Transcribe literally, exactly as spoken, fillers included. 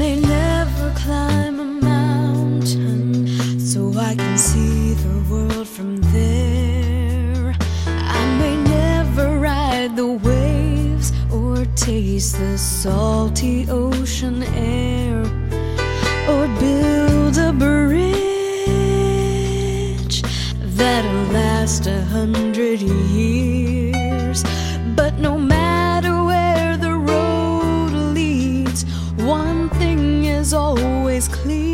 may never climb a mountain so I can see the world from there. I may never ride the waves or taste the salty ocean air, or build a bridge that'll last a hundred years. But no matter where the road leads, one thing is always clear: